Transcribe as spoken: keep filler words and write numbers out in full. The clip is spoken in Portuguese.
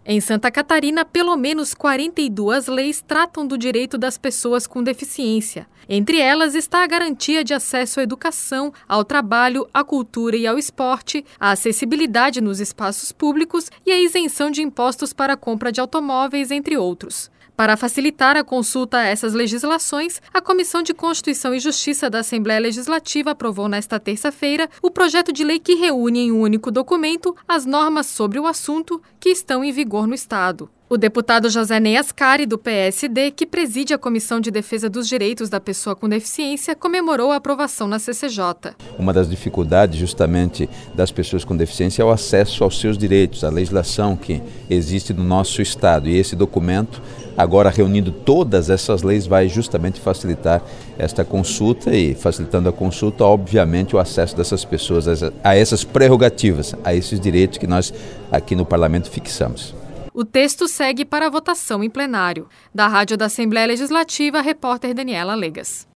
Em Santa Catarina, pelo menos quarenta e duas leis tratam do direito das pessoas com deficiência. Entre elas está a garantia de acesso à educação, ao trabalho, à cultura e ao esporte, a acessibilidade nos espaços públicos e a isenção de impostos para a compra de automóveis, entre outros. Para facilitar a consulta a essas legislações, a Comissão de Constituição e Justiça da Assembleia Legislativa aprovou nesta terça-feira o projeto de lei que reúne em um único documento as normas sobre o assunto que estão em vigor no Estado. O deputado José Ney Ascari, do P S D, que preside a Comissão de Defesa dos Direitos da Pessoa com Deficiência, comemorou a aprovação na C C J. Uma das dificuldades justamente das pessoas com deficiência é o acesso aos seus direitos, à legislação que existe no nosso Estado. E esse documento, agora reunindo todas essas leis, vai justamente facilitar esta consulta e, facilitando a consulta, obviamente, o acesso dessas pessoas a essas prerrogativas, a esses direitos que nós aqui no Parlamento fixamos. O texto segue para a votação em plenário. Da Rádio da Assembleia Legislativa, a repórter Daniela Legas.